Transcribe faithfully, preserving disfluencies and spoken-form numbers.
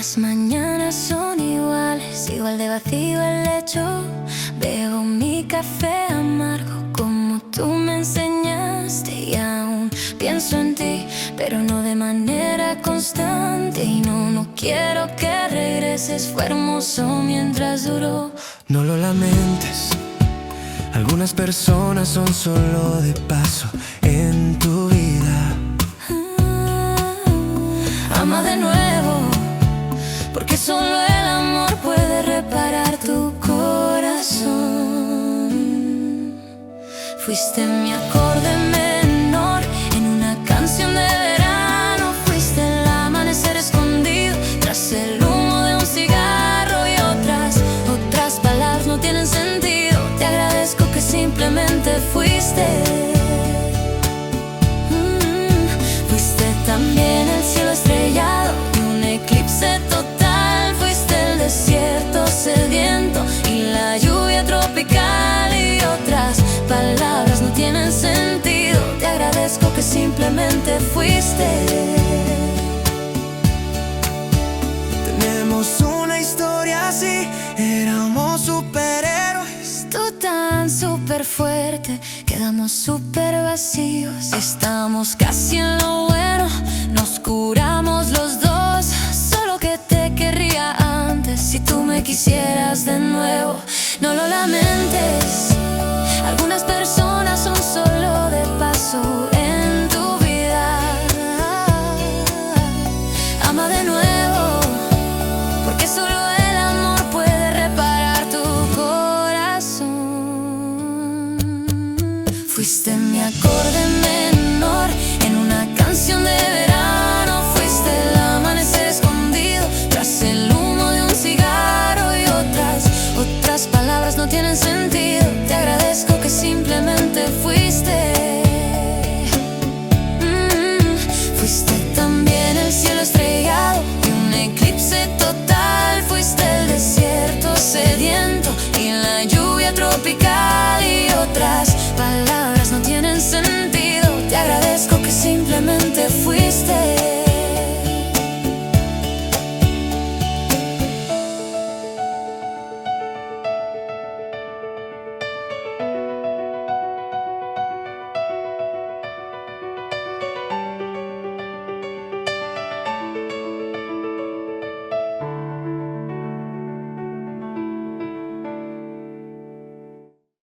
Las mañanas son iguales, igual de vacío el lecho. Bebo mi café amargo como tú me enseñaste. Y aún pienso en ti, pero no de manera constante. Y no, no quiero que regreses, fue hermoso mientras duró. No lo lamentes, algunas personas son solo de paso en tu vida. Ah, ama de nuevo, porque solo el amor puede reparar tu corazón. Fuiste mi acorde menor en una canción de verano. Fuiste el amanecer escondido tras el humo de un cigarro. Y otras, otras palabras no tienen sentido. Te agradezco que simplemente fuiste. mm, Fuiste también el cielo estrellado y un eclipse total. Fuiste el desierto sediento y la lluvia tropical. Y otras palabras no tienen sentido. Te agradezco que simplemente fuiste. Tenemos una historia así, éramos superhéroes. Tú tan súper fuerte, quedamos súper vacíos. Estamos casi en lo bueno, nos curamos los dos. Solo que te querría antes, si tú me quisieras de nuevo. No lo lamentes, algunas personas son solo de paso en tu vida. Ama de nuevo, porque solo el amor puede reparar tu corazón. Fuiste mi acorde menor en una canción de verano. Fuiste el amanecer escondido tras el humo de un cigarro. Y otras, otras palabras no tienen sentido. Te agradezco que simplemente fuiste. Mm, Fuiste también el cielo estrellado y un eclipse total. Fuiste el desierto sediento y la lluvia tropical. Y otras palabras no tienen sentido. Te agradezco que simplemente fuiste.